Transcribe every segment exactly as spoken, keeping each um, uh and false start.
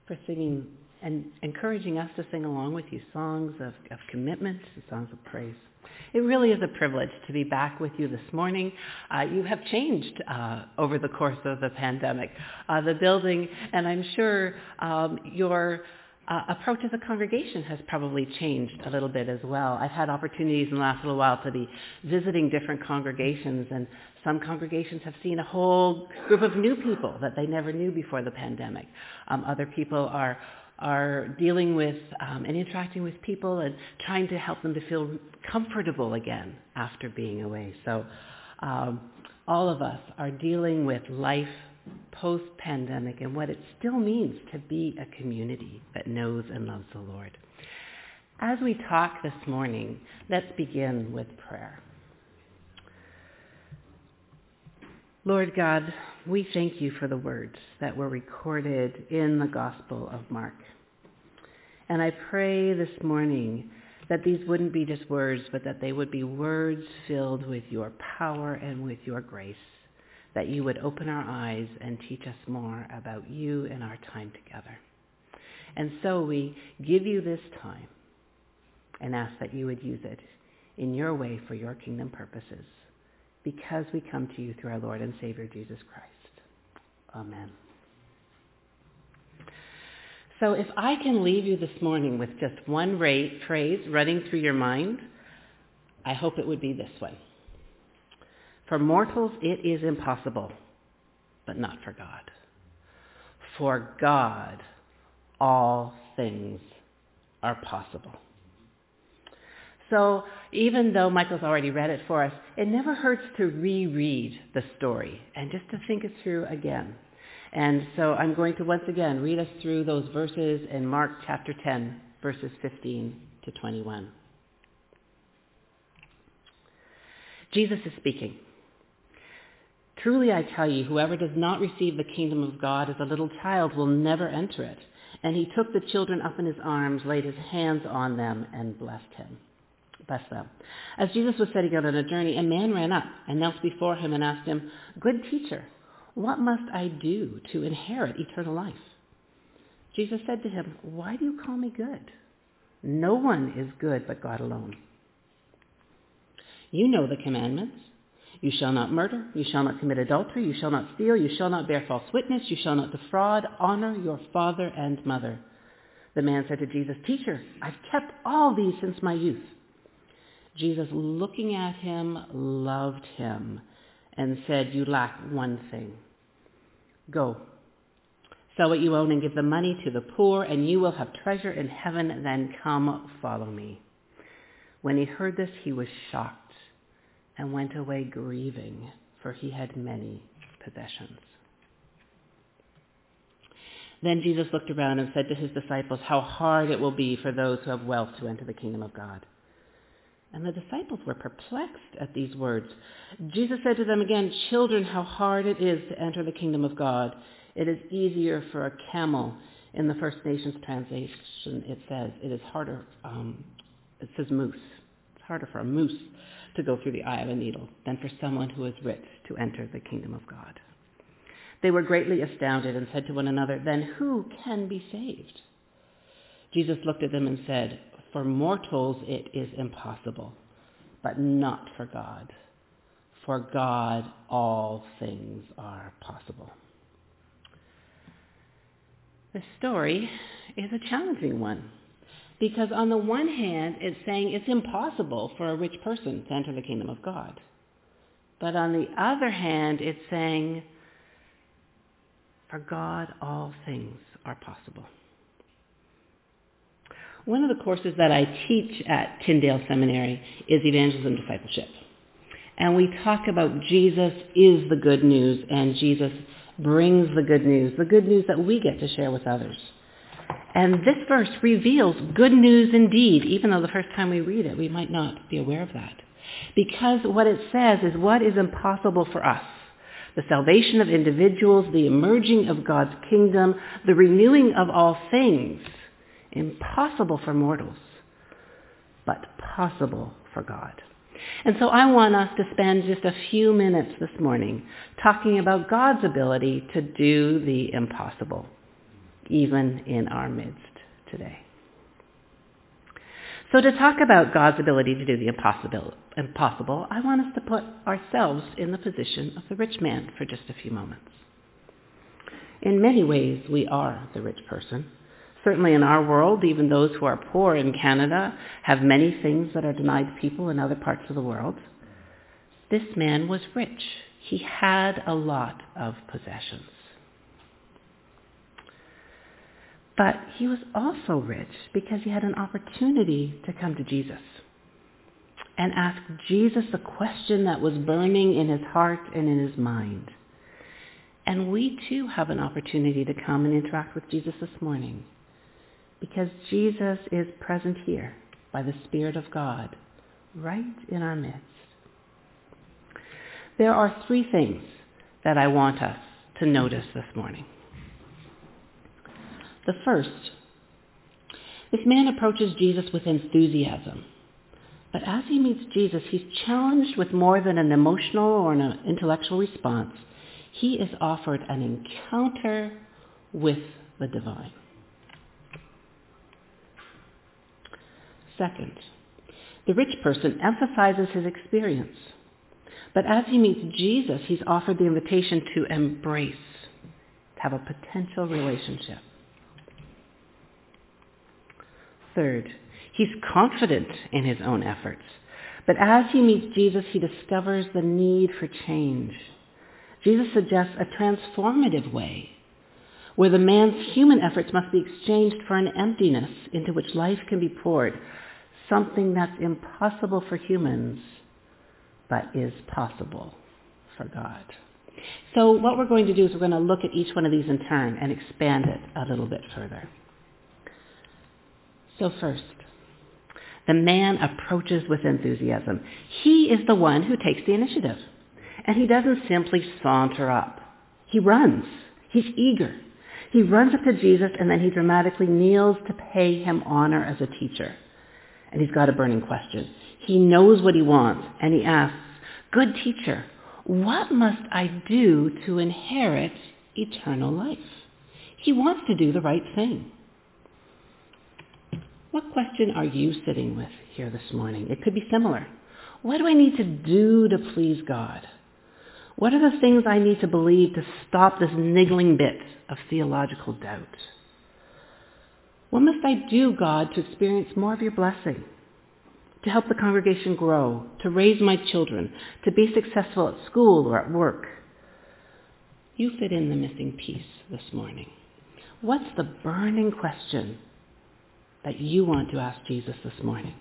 for singing and encouraging us to sing along with you songs of, of commitment and songs of praise. It really is a privilege to be back with you this morning. Uh, you have changed uh, over the course of the pandemic, uh, the building, and I'm sure um, your uh, approach as a congregation has probably changed a little bit as well. I've had opportunities in the last little while to be visiting different congregations, and some congregations have seen a whole group of new people that they never knew before the pandemic. Um, other people are are dealing with um, and interacting with people and trying to help them to feel comfortable again after being away. So um, all of us are dealing with life post-pandemic and what it still means to be a community that knows and loves the Lord. As we talk this morning, let's begin with prayer. Lord God, we thank you for the words that were recorded in the Gospel of Mark. And I pray this morning that these wouldn't be just words, but that they would be words filled with your power and with your grace, that you would open our eyes and teach us more about you and our time together. And so we give you this time and ask that you would use it in your way for your kingdom purposes, because we come to you through our Lord and Savior, Jesus Christ. Amen. So if I can leave you this morning with just one ra- phrase running through your mind, I hope it would be this one. For mortals it is impossible, but not for God. For God, all things are possible. So even though Michael's already read it for us, it never hurts to reread the story and just to think it through again. And so I'm going to once again read us through those verses in Mark chapter ten, verses fifteen to twenty-one. Jesus is speaking. Truly I tell you, whoever does not receive the kingdom of God as a little child will never enter it. And he took the children up in his arms, laid his hands on them, and blessed him. Bless them. As Jesus was setting out on a journey, a man ran up and knelt before him and asked him, "Good teacher, what must I do to inherit eternal life?" Jesus said to him, "Why do you call me good? No one is good but God alone. You know the commandments. You shall not murder. You shall not commit adultery. You shall not steal. You shall not bear false witness. You shall not defraud. Honor your father and mother." The man said to Jesus, "Teacher, I've kept all these since my youth." Jesus, looking at him, loved him and said, "You lack one thing. Go, sell what you own and give the money to the poor, and you will have treasure in heaven. Then come, follow me." When he heard this, he was shocked and went away grieving, for he had many possessions. Then Jesus looked around and said to his disciples, "How hard it will be for those who have wealth to enter the kingdom of God." And the disciples were perplexed at these words. Jesus said to them again, "Children, how hard it is to enter the kingdom of God. It is easier for a camel." In the First Nations translation, it says, it is harder, um, it says moose. It's harder for a moose to go through the eye of a needle than for someone who is rich to enter the kingdom of God. They were greatly astounded and said to one another, "Then who can be saved?" Jesus looked at them and said, "For mortals it is impossible, but not for God. For God all things are possible." The story is a challenging one, because on the one hand, it's saying it's impossible for a rich person to enter the kingdom of God. But on the other hand, it's saying, for God all things are possible. One of the courses that I teach at Tyndale Seminary is Evangelism Discipleship. And we talk about Jesus is the good news, and Jesus brings the good news, the good news that we get to share with others. And this verse reveals good news indeed, even though the first time we read it, we might not be aware of that. Because what it says is what is impossible for us. The salvation of individuals, the emerging of God's kingdom, the renewing of all things. Impossible for mortals, but possible for God. And so I want us to spend just a few minutes this morning talking about God's ability to do the impossible. even in our midst today. So to talk about God's ability to do the impossible, impossible, I want us to put ourselves in the position of the rich man for just a few moments. In many ways, we are the rich person. Certainly in our world, even those who are poor in Canada have many things that are denied people in other parts of the world. This man was rich. He had a lot of possessions. But he was also rich because he had an opportunity to come to Jesus and ask Jesus the question that was burning in his heart and in his mind. And we too have an opportunity to come and interact with Jesus this morning because Jesus is present here by the Spirit of God right in our midst. There are three things that I want us to notice this morning. The first, this man approaches Jesus with enthusiasm. But as he meets Jesus, he's challenged with more than an emotional or an intellectual response. He is offered an encounter with the divine. Second, the rich person emphasizes his experience. But as he meets Jesus, he's offered the invitation to embrace, to have a potential relationship. Third, he's confident in his own efforts. But as he meets Jesus, he discovers the need for change. Jesus suggests a transformative way where the man's human efforts must be exchanged for an emptiness into which life can be poured, something that's impossible for humans, but is possible for God. So what we're going to do is we're going to look at each one of these in turn and expand it a little bit further. So first, the man approaches with enthusiasm. He is the one who takes the initiative. And he doesn't simply saunter up. He runs. He's eager. He runs up to Jesus and then he dramatically kneels to pay him honor as a teacher. And he's got a burning question. He knows what he wants and he asks, "Good teacher, what must I do to inherit eternal life?" He wants to do the right thing. What question are you sitting with here this morning? It could be similar. What do I need to do to please God? What are the things I need to believe to stop this niggling bit of theological doubt? What must I do, God, to experience more of your blessing? To help the congregation grow, to raise my children, to be successful at school or at work? You fit in the missing piece this morning. What's the burning question that you want to ask Jesus this morning?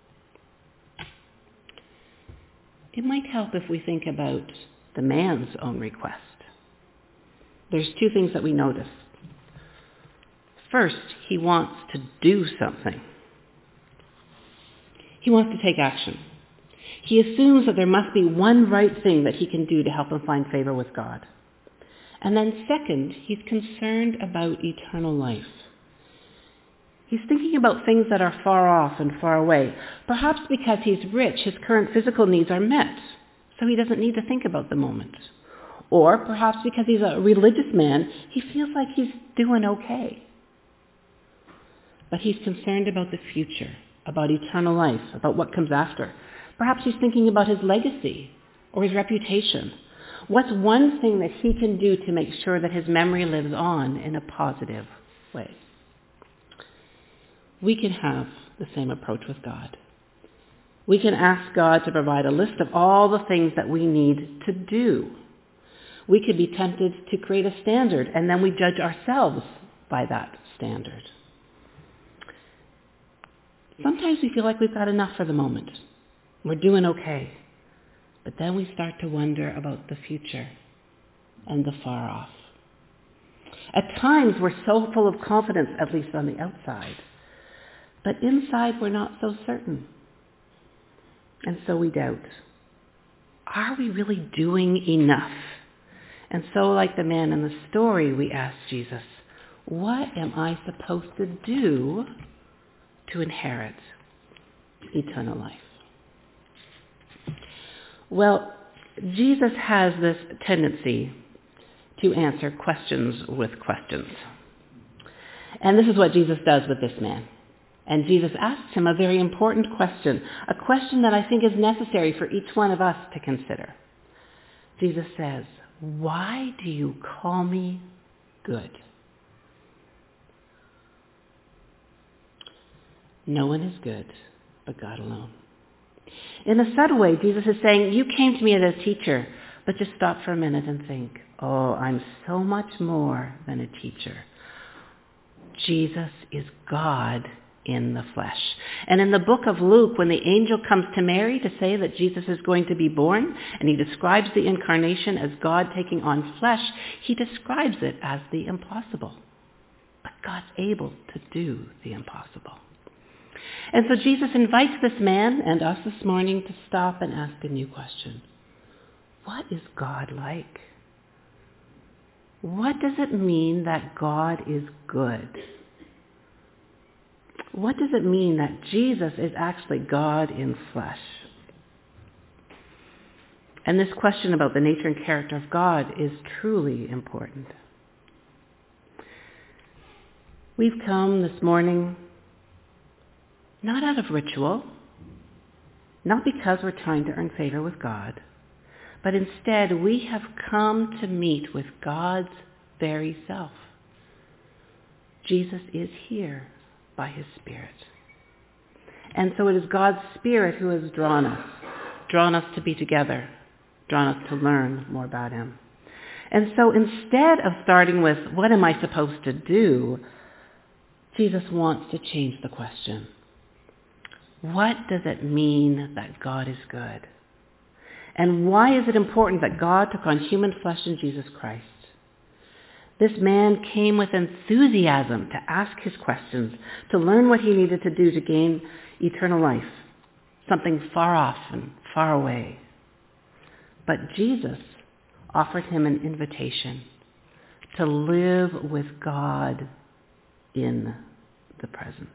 It might help if we think about the man's own request. There's two things that we notice. First, he wants to do something. He wants to take action. He assumes that there must be one right thing that he can do to help him find favor with God. And then second, he's concerned about eternal life. He's thinking about things that are far off and far away. Perhaps because he's rich, his current physical needs are met, so he doesn't need to think about the moment. Or perhaps because he's a religious man, he feels like he's doing okay. But he's concerned about the future, about eternal life, about what comes after. Perhaps he's thinking about his legacy or his reputation. What's one thing that he can do to make sure that his memory lives on in a positive way? We can have the same approach with God. We can ask God to provide a list of all the things that we need to do. We could be tempted to create a standard, and then we judge ourselves by that standard. Sometimes we feel like we've got enough for the moment. We're doing okay. But then we start to wonder about the future and the far off. At times we're so full of confidence, at least on the outside. But inside we're not so certain. And so we doubt. Are we really doing enough? And so like the man in the story, we ask Jesus, what am I supposed to do to inherit eternal life? Well, Jesus has this tendency to answer questions with questions. And this is what Jesus does with this man. And Jesus asks him a very important question, a question that I think is necessary for each one of us to consider. Jesus says, "Why do you call me good?" No one is good but God alone. In a subtle way, Jesus is saying, you came to me as a teacher, but just stop for a minute and think, oh, I'm so much more than a teacher. Jesus is God in the flesh. And in the book of Luke, when the angel comes to Mary to say that Jesus is going to be born, and he describes the incarnation as God taking on flesh, he describes it as the impossible. But God's able to do the impossible. And so Jesus invites this man and us this morning to stop and ask a new question. What is God like? What does it mean that God is good? What does it mean that Jesus is actually God in flesh? And this question about the nature and character of God is truly important. We've come this morning not out of ritual, not because we're trying to earn favor with God, but instead we have come to meet with God's very self. Jesus is here by his Spirit. And so it is God's Spirit who has drawn us, drawn us to be together, drawn us to learn more about him. And so instead of starting with, what am I supposed to do? Jesus wants to change the question. What does it mean that God is good? And why is it important that God took on human flesh in Jesus Christ? This man came with enthusiasm to ask his questions, to learn what he needed to do to gain eternal life, something far off and far away. But Jesus offered him an invitation to live with God in the present.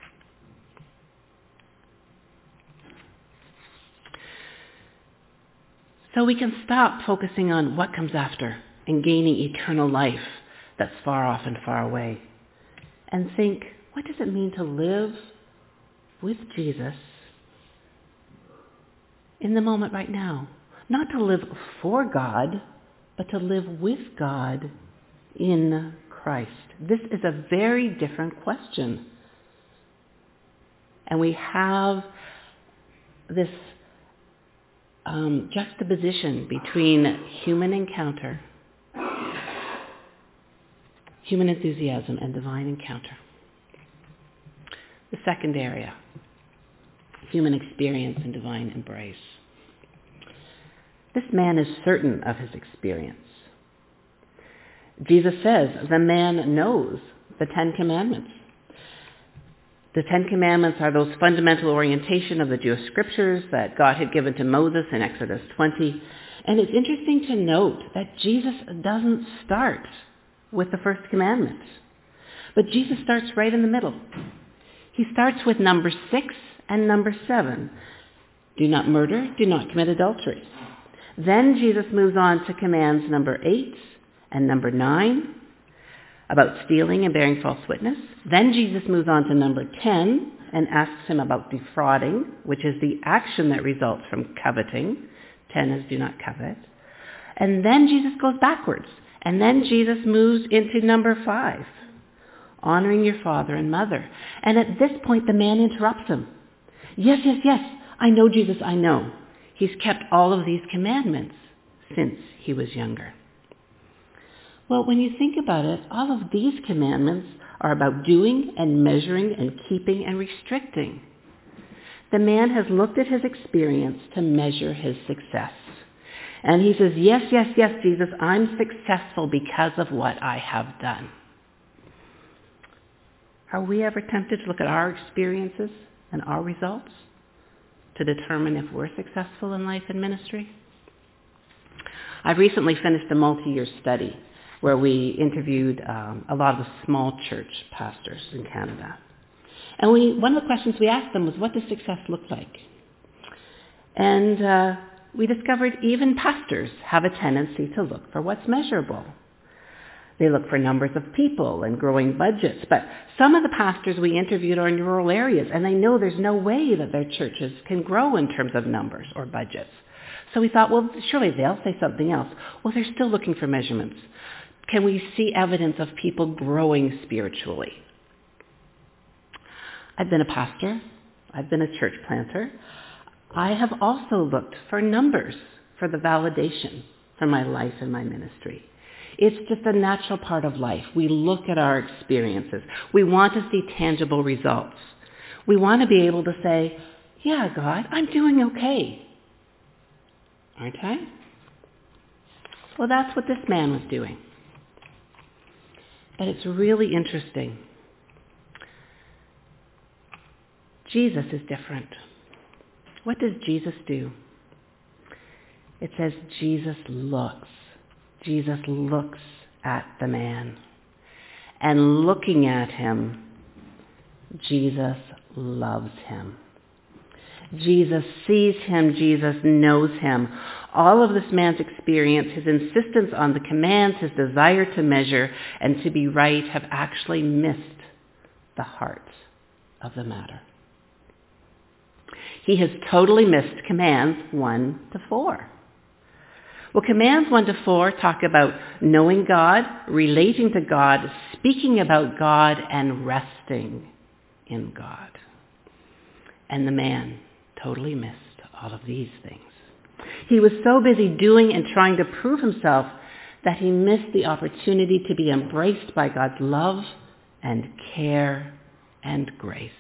So we can stop focusing on what comes after and gaining eternal life that's far off and far away, and think, what does it mean to live with Jesus in the moment right now? Not to live for God, but to live with God in Christ. This is a very different question. And we have this um, juxtaposition between human encounter, human enthusiasm, and divine encounter. The second area, human experience and divine embrace. This man is certain of his experience. Jesus says the man knows the Ten Commandments. The Ten Commandments are those fundamental orientation of the Jewish scriptures that God had given to Moses in Exodus twenty. And it's interesting to note that Jesus doesn't start with the first commandment, but Jesus starts right in the middle. He starts with number six and number seven. Do not murder, do not commit adultery. Then Jesus moves on to commands number eight and number nine, about stealing and bearing false witness. Then Jesus moves on to number ten and asks him about defrauding, which is the action that results from coveting. ten is do not covet. And then Jesus goes backwards. And then Jesus moves into number five, honoring your father and mother. And at this point, the man interrupts him. Yes, yes, yes, I know, Jesus, I know. He's kept all of these commandments since he was younger. Well, when you think about it, all of these commandments are about doing and measuring and keeping and restricting. The man has looked at his experience to measure his success. And he says, yes, yes, yes, Jesus, I'm successful because of what I have done. Are we ever tempted to look at our experiences and our results to determine if we're successful in life and ministry? I've recently finished a multi-year study where we interviewed um, a lot of the small church pastors in Canada. And we, one of the questions we asked them was, what does success look like? And uh, we discovered even pastors have a tendency to look for what's measurable. They look for numbers of people and growing budgets. But some of the pastors we interviewed are in rural areas, and they know there's no way that their churches can grow in terms of numbers or budgets. So we thought, well, surely they'll say something else. Well, they're still looking for measurements. Can we see evidence of people growing spiritually? I've been a pastor. I've been a church planter. I have also looked for numbers for the validation for my life and my ministry. It's just a natural part of life. We look at our experiences. We want to see tangible results. We want to be able to say, yeah, God, I'm doing okay. Aren't I? Well, that's what this man was doing. But it's really interesting. Jesus is different. What does Jesus do? It says Jesus looks. Jesus looks at the man. And looking at him, Jesus loves him. Jesus sees him. Jesus knows him. All of this man's experience, his insistence on the commands, his desire to measure and to be right have actually missed the heart of the matter. He has totally missed commands one to four. Well, commands one to four talk about knowing God, relating to God, speaking about God, and resting in God. And the man totally missed all of these things. He was so busy doing and trying to prove himself that he missed the opportunity to be embraced by God's love and care and grace.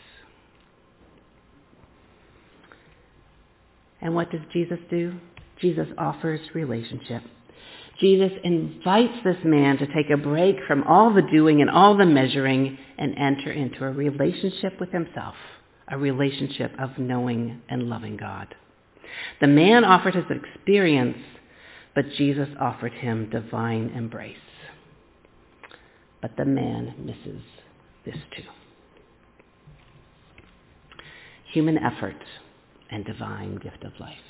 And what does Jesus do? Jesus offers relationship. Jesus invites this man to take a break from all the doing and all the measuring and enter into a relationship with himself, a relationship of knowing and loving God. The man offered his experience, but Jesus offered him divine embrace. But the man misses this too. Human effort and divine gift of life.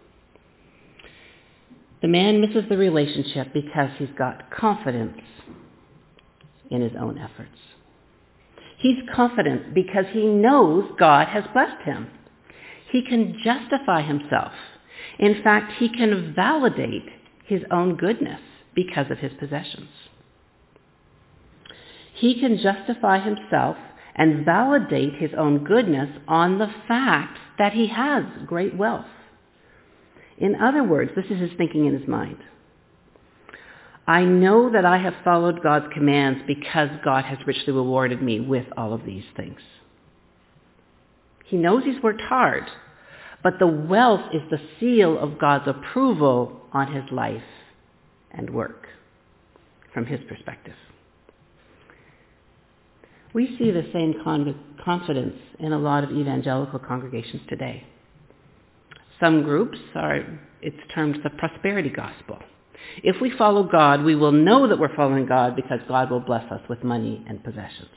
The man misses the relationship because he's got confidence in his own efforts. He's confident because he knows God has blessed him. He can justify himself. In fact, he can validate his own goodness because of his possessions. He can justify himself and validate his own goodness on the fact that he has great wealth. In other words, this is his thinking in his mind. I know that I have followed God's commands because God has richly rewarded me with all of these things. He knows he's worked hard, but the wealth is the seal of God's approval on his life and work from his perspective. We see the same con- confidence in a lot of evangelical congregations today. Some groups are, it's termed the prosperity gospel. If we follow God, we will know that we're following God because God will bless us with money and possessions.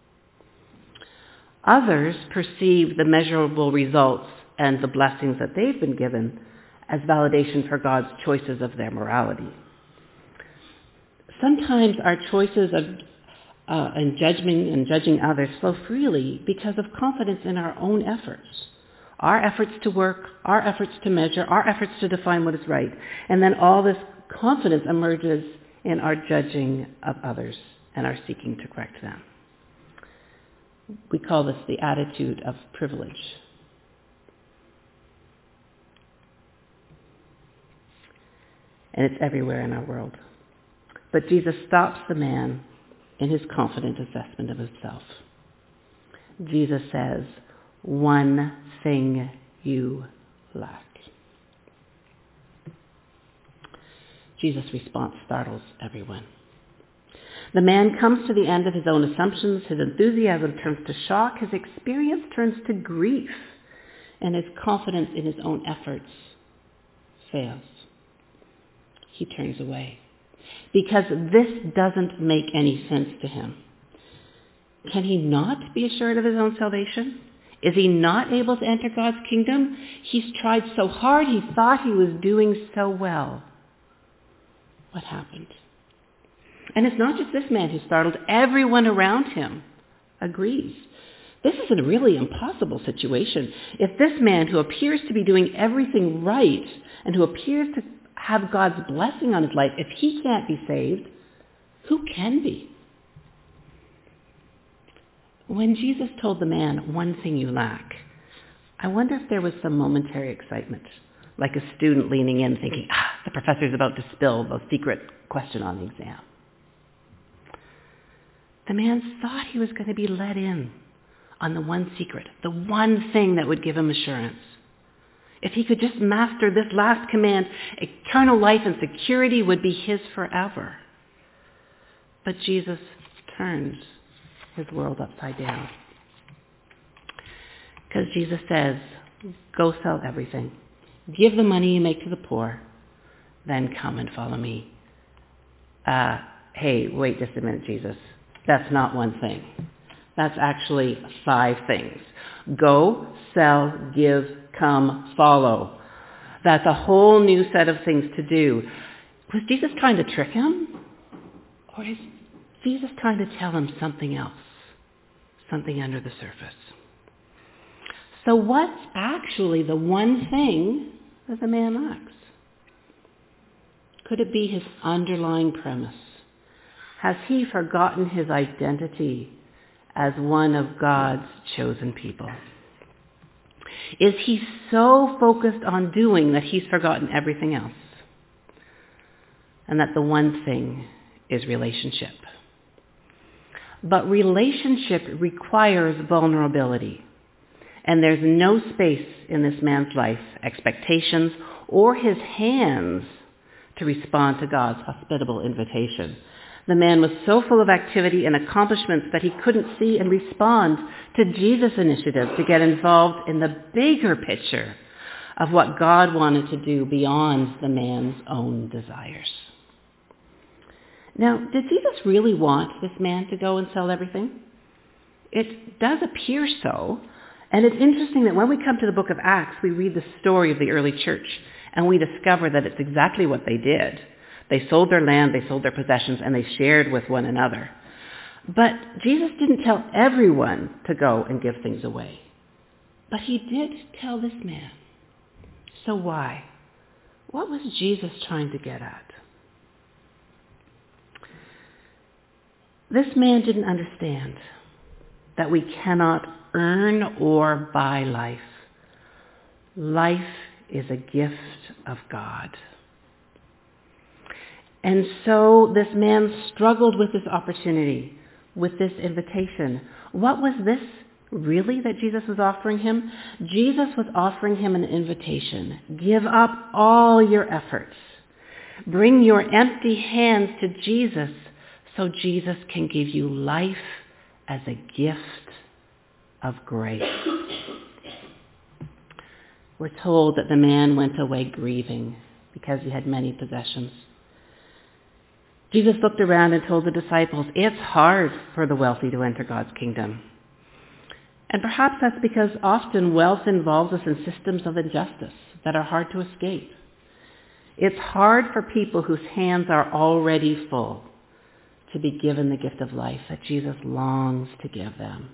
Others perceive the measurable results and the blessings that they've been given as validation for God's choices of their morality. Sometimes our choices of uh, and judging and judging others flow freely because of confidence in our own efforts. Our efforts to work, our efforts to measure, our efforts to define what is right. And then all this confidence emerges in our judging of others and our seeking to correct them. We call this the attitude of privilege. And it's everywhere in our world. But Jesus stops the man in his confident assessment of himself. Jesus says, one thing you lack. Jesus' response startles everyone. The man comes to the end of his own assumptions. His enthusiasm turns to shock. His experience turns to grief. And his confidence in his own efforts fails. He turns away because this doesn't make any sense to him. Can he not be assured of his own salvation? Is he not able to enter God's kingdom? He's tried so hard. He thought he was doing so well. What happened? And it's not just this man who's startled. Everyone around him agrees. This is a really impossible situation. If this man who appears to be doing everything right and who appears to have God's blessing on his life, if he can't be saved, who can be? When Jesus told the man, "One thing you lack," I wonder if there was some momentary excitement, like a student leaning in thinking, ah, the professor's about to spill the secret question on the exam. The man thought he was going to be let in on the one secret, the one thing that would give him assurance. If he could just master this last command, eternal life and security would be his forever. But Jesus turns his world upside down. Because Jesus says, go sell everything. Give the money you make to the poor. Then come and follow me. Uh, hey, wait just a minute, Jesus. That's not one thing. That's actually five things. Go, sell, give, come, follow. That's a whole new set of things to do. Was Jesus trying to trick him? Or is Jesus trying to tell him something else? Something under the surface? So what's actually the one thing that the man lacks? Could it be his underlying premise? Has he forgotten his identity as one of God's chosen people? Is he so focused on doing that he's forgotten everything else? And that the one thing is relationship. But relationship requires vulnerability. And there's no space in this man's life, expectations, or his hands to respond to God's hospitable invitation. The man was so full of activity and accomplishments that he couldn't see and respond to Jesus' initiative to get involved in the bigger picture of what God wanted to do beyond the man's own desires. Now, did Jesus really want this man to go and sell everything? It does appear so. And it's interesting that when we come to the book of Acts, we read the story of the early church, and we discover that it's exactly what they did. They sold their land, they sold their possessions, and they shared with one another. But Jesus didn't tell everyone to go and give things away. But he did tell this man. So why? What was Jesus trying to get at? This man didn't understand that we cannot earn or buy life. Life is a gift of God. And so this man struggled with this opportunity, with this invitation. What was this really that Jesus was offering him? Jesus was offering him an invitation. Give up all your efforts. Bring your empty hands to Jesus so Jesus can give you life as a gift of grace. We're told that the man went away grieving because he had many possessions. Jesus looked around and told the disciples, it's hard for the wealthy to enter God's kingdom. And perhaps that's because often wealth involves us in systems of injustice that are hard to escape. It's hard for people whose hands are already full to be given the gift of life that Jesus longs to give them.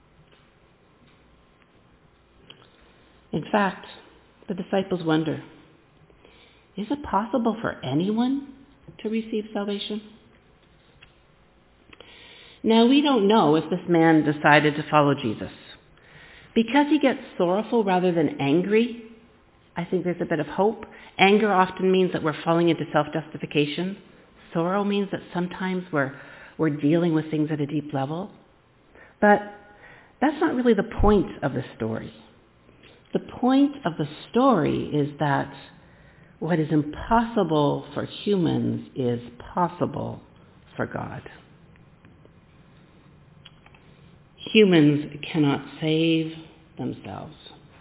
In fact, the disciples wonder, is it possible for anyone to receive salvation? Now, we don't know if this man decided to follow Jesus. Because he gets sorrowful rather than angry, I think there's a bit of hope. Anger often means that we're falling into self-justification. Sorrow means that sometimes we're, we're dealing with things at a deep level. But that's not really the point of the story. The point of the story is that what is impossible for humans is possible for God. Humans cannot save themselves.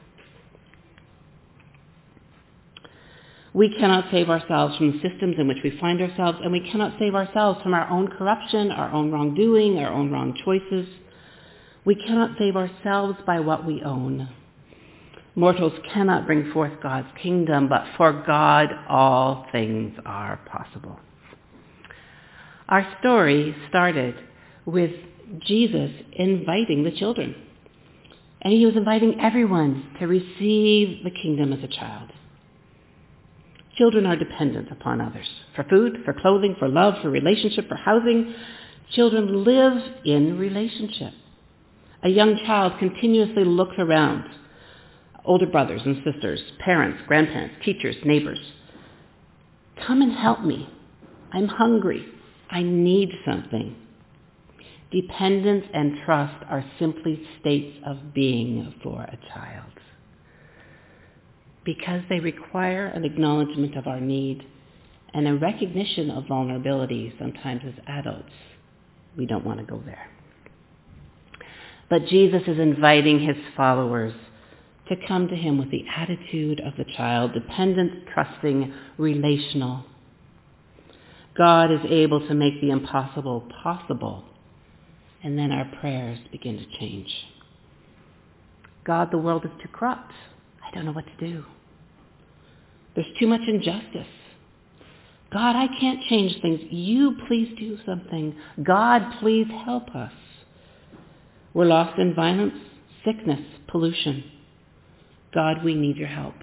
We cannot save ourselves from the systems in which we find ourselves, and we cannot save ourselves from our own corruption, our own wrongdoing, our own wrong choices. We cannot save ourselves by what we own. Mortals cannot bring forth God's kingdom, but for God all things are possible. Our story started with Jesus inviting the children. And he was inviting everyone to receive the kingdom as a child. Children are dependent upon others for food, for clothing, for love, for relationship, for housing. Children live in relationship. A young child continuously looks around. Older brothers and sisters, parents, grandparents, teachers, neighbors. Come and help me. I'm hungry. I need something. Dependence and trust are simply states of being for a child. Because they require an acknowledgement of our need and a recognition of vulnerability, sometimes as adults, we don't want to go there. But Jesus is inviting his followers to come to him with the attitude of the child, dependent, trusting, relational. God is able to make the impossible possible, and then our prayers begin to change. God, the world is too corrupt. I don't know what to do. There's too much injustice. God, I can't change things. You please do something. God, please help us. We're lost in violence, sickness, pollution. God, we need your help.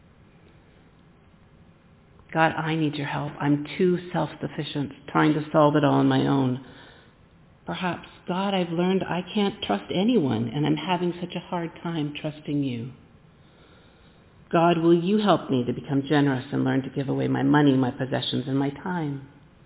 God, I need your help. I'm too self-sufficient, trying to solve it all on my own. Perhaps, God, I've learned I can't trust anyone, and I'm having such a hard time trusting you. God, will you help me to become generous and learn to give away my money, my possessions, and my time?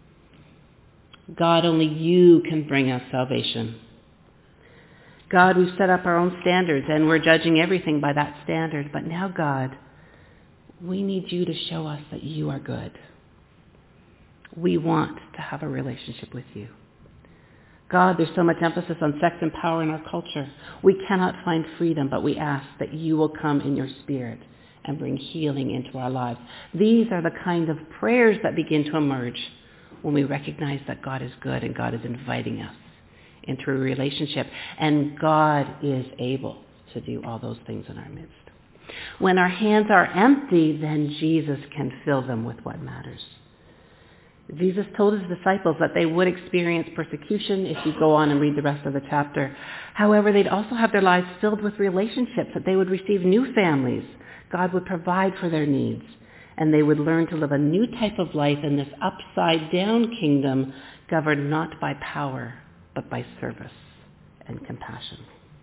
God, only you can bring us salvation. God, we've set up our own standards, and we're judging everything by that standard. But now, God, we need you to show us that you are good. We want to have a relationship with you. God, there's so much emphasis on sex and power in our culture. We cannot find freedom, but we ask that you will come in your spirit and bring healing into our lives. These are the kind of prayers that begin to emerge when we recognize that God is good and God is inviting us into a relationship, and God is able to do all those things in our midst. When our hands are empty, then Jesus can fill them with what matters. Jesus told his disciples that they would experience persecution if you go on and read the rest of the chapter. However, they'd also have their lives filled with relationships, that they would receive new families. God would provide for their needs, and they would learn to live a new type of life in this upside-down kingdom governed not by power, but by service and compassion.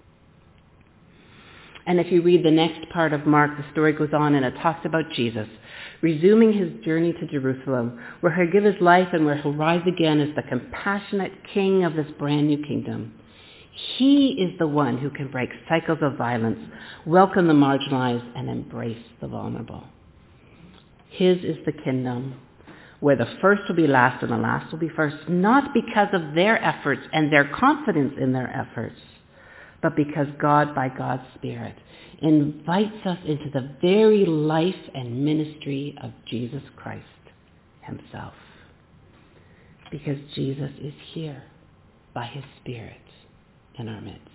And if you read the next part of Mark, the story goes on and it talks about Jesus resuming his journey to Jerusalem, where he'll give his life and where he'll rise again as the compassionate king of this brand new kingdom. He is the one who can break cycles of violence, welcome the marginalized, and embrace the vulnerable. His is the kingdom where the first will be last and the last will be first, not because of their efforts and their confidence in their efforts, but because God, by God's Spirit, invites us into the very life and ministry of Jesus Christ himself. Because Jesus is here by his Spirit in our midst.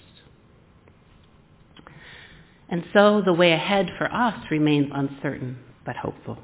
And so the way ahead for us remains uncertain but hopeful.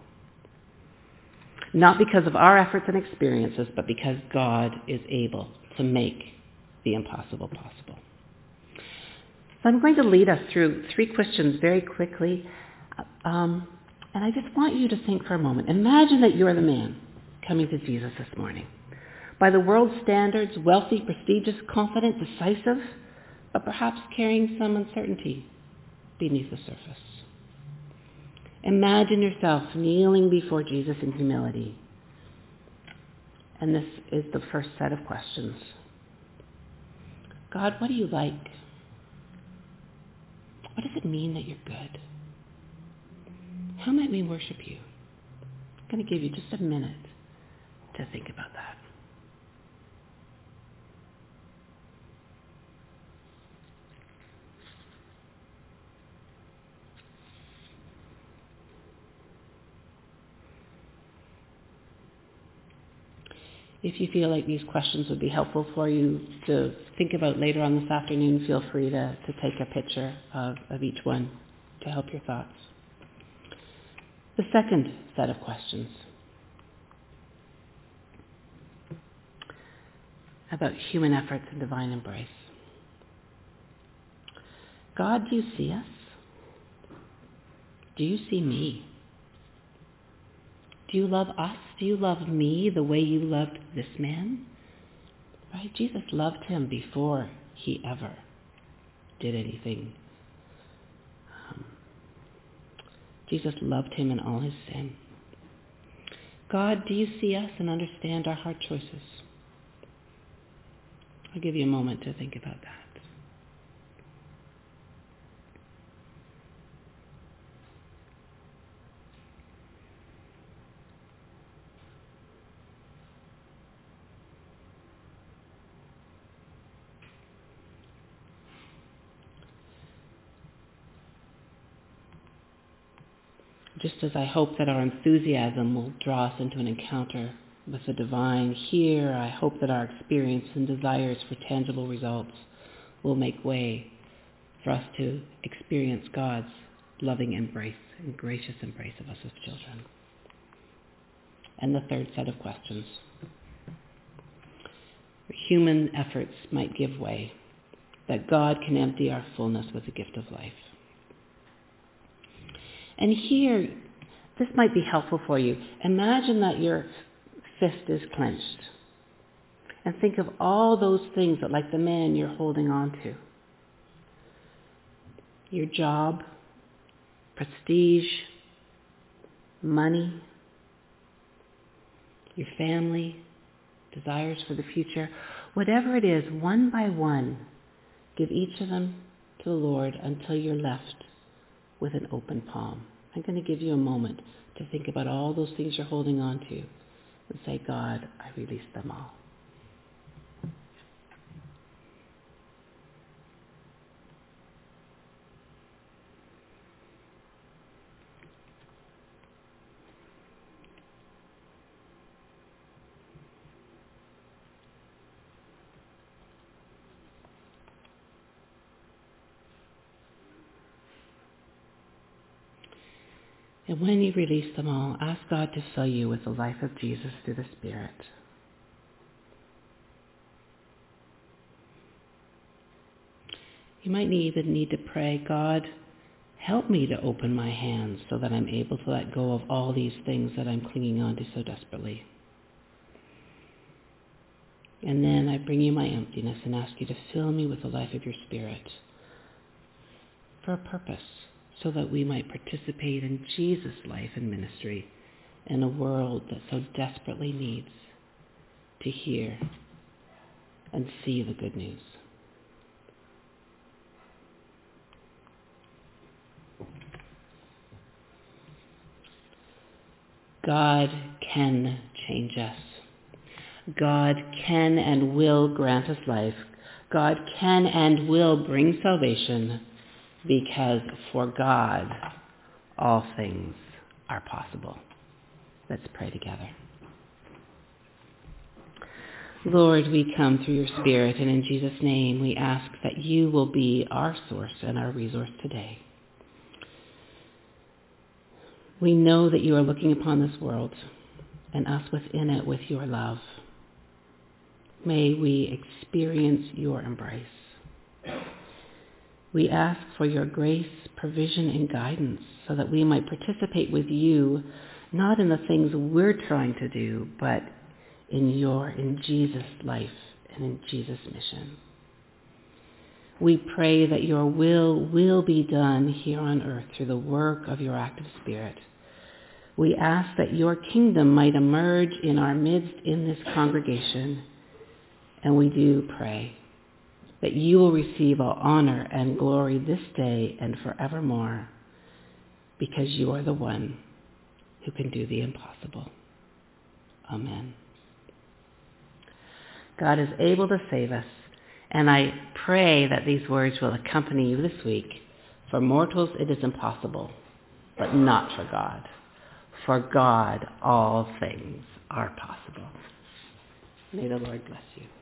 Not because of our efforts and experiences, but because God is able to make the impossible possible. So I'm going to lead us through three questions very quickly. Um, and I just want you to think for a moment. Imagine that you're the man coming to Jesus this morning. By the world's standards, wealthy, prestigious, confident, decisive, but perhaps carrying some uncertainty beneath the surface. Imagine yourself kneeling before Jesus in humility. And this is the first set of questions. God, what do you like? What does it mean that you're good? How might we worship you? I'm going to give you just a minute to think about that. If you feel like these questions would be helpful for you to think about later on this afternoon, feel free to, to take a picture of, of each one to help your thoughts. The second set of questions. about human efforts and divine embrace. God, do you see us? Do you see me? Do you love us? Do you love me the way you loved this man? Right? Jesus loved him before he ever did anything. Um, Jesus loved him in all his sin. God, do you see us and understand our hard choices? I'll give you a moment to think about that. Just as I hope that our enthusiasm will draw us into an encounter with the divine here, I hope that our experience and desires for tangible results will make way for us to experience God's loving embrace and gracious embrace of us as children. And the third set of questions. Human efforts might give way, that God can empty our fullness with the gift of life. And here, this might be helpful for you. Imagine that your fist is clenched. And think of all those things that, like the man, you're holding on to. Your job, prestige, money, your family, desires for the future. Whatever it is, one by one, give each of them to the Lord until you're left with an open palm. I'm going to give you a moment to think about all those things you're holding on to and say, God, I release them all. And when you release them all, ask God to fill you with the life of Jesus through the Spirit. You might even need to pray, God, help me to open my hands so that I'm able to let go of all these things that I'm clinging on to so desperately. And then I bring you my emptiness and ask you to fill me with the life of your Spirit for a purpose, so that we might participate in Jesus' life and ministry in a world that so desperately needs to hear and see the good news. God can change us. God can and will grant us life. God can and will bring salvation, because for God, all things are possible. Let's pray together. Lord, we come through your Spirit, and in Jesus' name we ask that you will be our source and our resource today. We know that you are looking upon this world and us within it with your love. May we experience your embrace. We ask for your grace, provision, and guidance so that we might participate with you, not in the things we're trying to do, but in your, in Jesus' life and in Jesus' mission. We pray that your will will be done here on earth through the work of your active Spirit. We ask that your kingdom might emerge in our midst in this congregation, and we do pray that you will receive all honor and glory this day and forevermore, because you are the one who can do the impossible. Amen. God is able to save us, and I pray that these words will accompany you this week. For mortals it is impossible, but not for God. For God all things are possible. May the Lord bless you.